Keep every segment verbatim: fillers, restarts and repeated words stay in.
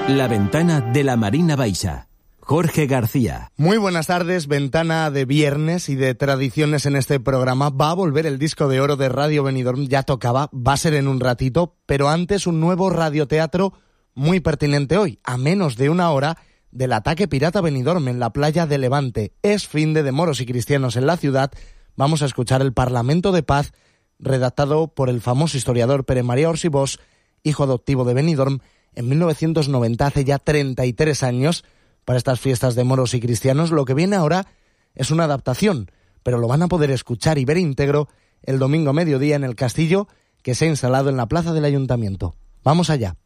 La ventana de la Marina Baixa. Jorge García. Muy buenas tardes, ventana de viernes y de tradiciones en este programa. Va a volver el disco de oro de Radio Benidorm, ya tocaba, va a ser en un ratito, pero antes un nuevo radioteatro muy pertinente hoy, a menos de una hora del ataque pirata Benidorm en la playa de Levante. Es fin de, de moros y cristianos en la ciudad. Vamos a escuchar el Parlamento de Paz, redactado por el famoso historiador Pere María Orsibós, hijo adoptivo de Benidorm, en mil novecientos noventa, hace ya treinta y tres años, para estas fiestas de moros y cristianos. Lo que viene ahora es una adaptación, pero lo van a poder escuchar y ver íntegro el domingo mediodía en el castillo que se ha instalado en la plaza del ayuntamiento. Vamos allá.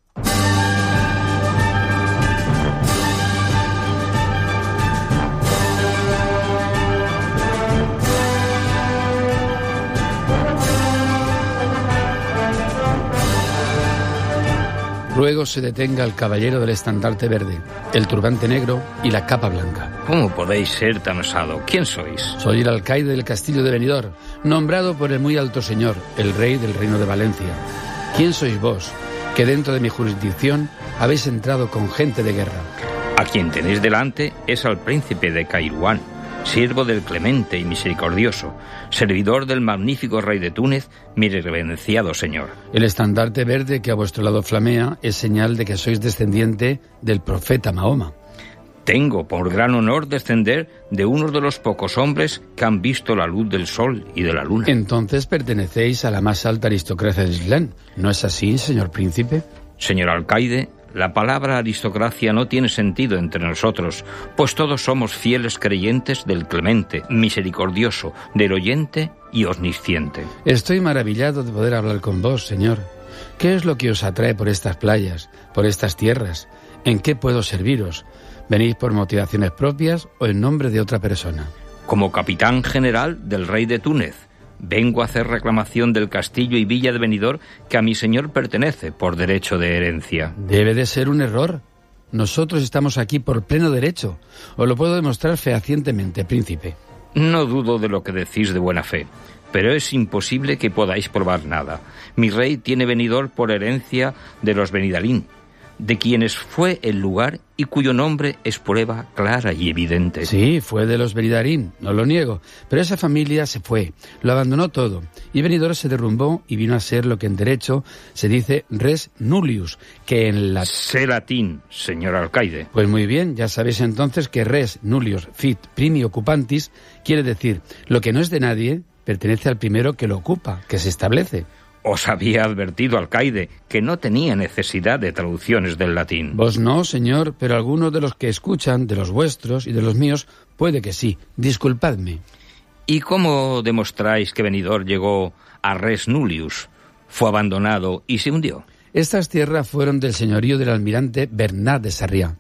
Ruego se detenga el caballero del estandarte verde, el turbante negro y la capa blanca. ¿Cómo podéis ser tan osado? ¿Quién sois? Soy el alcaide del castillo de Benidorm, nombrado por el muy alto señor, el rey del reino de Valencia. ¿Quién sois vos, que dentro de mi jurisdicción habéis entrado con gente de guerra? A quien tenéis delante es al príncipe de Cairuán, siervo del clemente y misericordioso, servidor del magnífico rey de Túnez, mi reverenciado señor. El estandarte verde que a vuestro lado flamea es señal de que sois descendiente del profeta Mahoma. Tengo por gran honor descender de uno de los pocos hombres que han visto la luz del sol y de la luna. Entonces pertenecéis a la más alta aristocracia del Islam, ¿no es así, señor príncipe? Señor alcaide, la palabra aristocracia no tiene sentido entre nosotros, pues todos somos fieles creyentes del clemente, misericordioso, del oyente y omnisciente. Estoy maravillado de poder hablar con vos, señor. ¿Qué es lo que os atrae por estas playas, por estas tierras? ¿En qué puedo serviros? ¿Venís por motivaciones propias o en nombre de otra persona? Como capitán general del rey de Túnez, vengo a hacer reclamación del castillo y villa de Benidorm que a mi señor pertenece por derecho de herencia. Debe de ser un error. Nosotros estamos aquí por pleno derecho. Os lo puedo demostrar fehacientemente, príncipe. No dudo de lo que decís de buena fe, pero es imposible que podáis probar nada. Mi rey tiene Benidorm por herencia de los Benidarín, de quienes fue el lugar y cuyo nombre es prueba clara y evidente. Sí, fue de los Benidarín, no lo niego, pero esa familia se fue, lo abandonó todo, y Benidorm se derrumbó y vino a ser lo que en derecho se dice res nullius, que en la... Sé latín, señor alcaide. Pues muy bien, ya sabéis entonces que res nullius fit primi occupantis quiere decir lo que no es de nadie pertenece al primero que lo ocupa, que se establece. Os había advertido, alcaide, que no tenía necesidad de traducciones del latín. Vos no, señor, pero algunos de los que escuchan, de los vuestros y de los míos, puede que sí. Disculpadme. ¿Y cómo demostráis que Benidorm llegó a res nullius, fue abandonado y se hundió? Estas tierras fueron del señorío del almirante Bernat de Sarriá.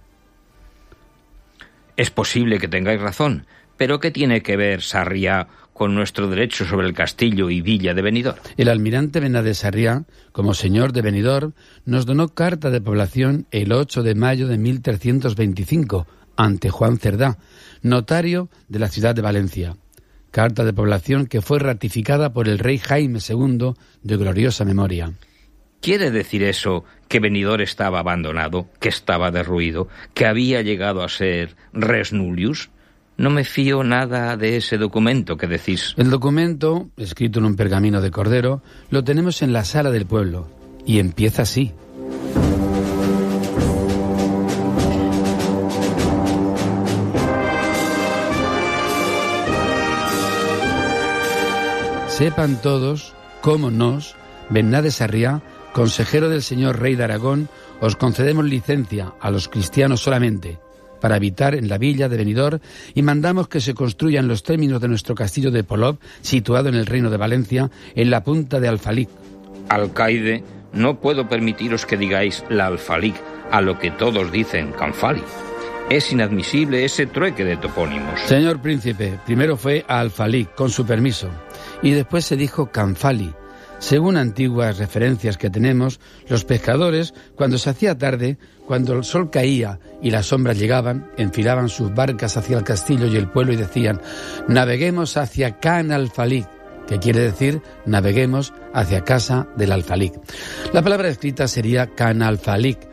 Es posible que tengáis razón, pero ¿qué tiene que ver Sarriá con nuestro derecho sobre el castillo y villa de Benidorm? El almirante Bernat de Sarriá, como señor de Benidorm, nos donó carta de población el ocho de mayo de mil trescientos veinticinco ante Juan Cerdá, notario de la ciudad de Valencia. Carta de población que fue ratificada por el rey Jaime segundo de gloriosa memoria. ¿Quiere decir eso que Benidorm estaba abandonado, que estaba derruido, que había llegado a ser res nullius? No me fío nada de ese documento que decís. El documento, escrito en un pergamino de cordero, lo tenemos en la sala del pueblo. Y empieza así. Sepan todos cómo nos, Bernat de Sarriá, consejero del señor rey de Aragón, os concedemos licencia a los cristianos solamente para habitar en la villa de Benidorm y mandamos que se construya en los términos de nuestro castillo de Polop, situado en el reino de Valencia, en la punta de Alfalic. Alcaide, no puedo permitiros que digáis la Alfalic, a lo que todos dicen Canfali. Es inadmisible ese trueque de topónimos. Señor príncipe, primero fue a Alfalic, con su permiso, y después se dijo Canfali. Según antiguas referencias que tenemos, los pescadores, cuando se hacía tarde, cuando el sol caía y las sombras llegaban, enfilaban sus barcas hacia el castillo y el pueblo y decían: naveguemos hacia Can Alfalic, que quiere decir naveguemos hacia casa del Alfalic. La palabra escrita sería Can Alfalic,